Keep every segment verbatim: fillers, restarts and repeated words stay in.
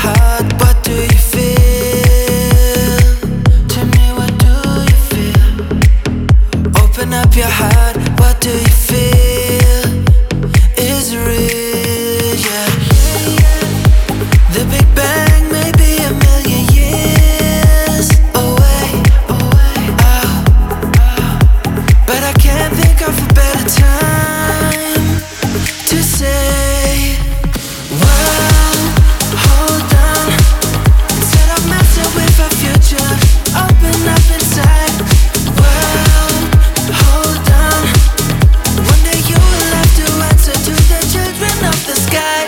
heart, what do you feel? Tell me, what do you feel? Open up your heart, what do you feel? Is it real, yeah. The Big Bang may be a million years away, oh, but I can't think of a better time to say, well, hold on, instead of messing with our future, open up inside. Well, hold on, one day you will have to answer to the children of the sky.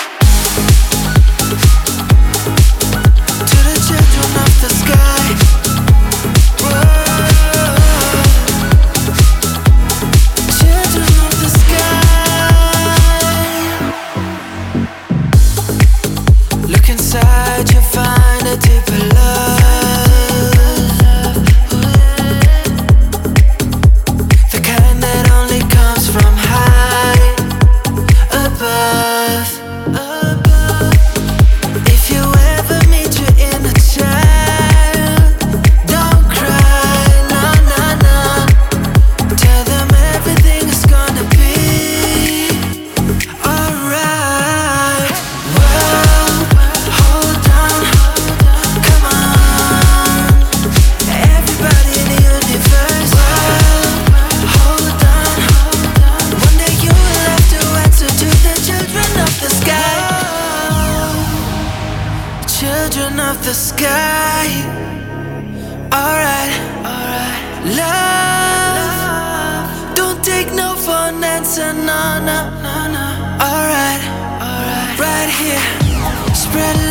To the children of the sky. Whoa. Children of the sky. Look inside, you find a deeper love, the kind that only comes from high above. If you ever meet your inner child, don't cry, no, no, no. Tell them everything is gonna be alright. Well, hold on, come on, everybody in the universe. Well, hold on, one day you will have to answer to the children of the sky. Children of the sky. Alright, alright. Love, don't take no for an answer, no, no, no, no. Alright, alright. Right here, spread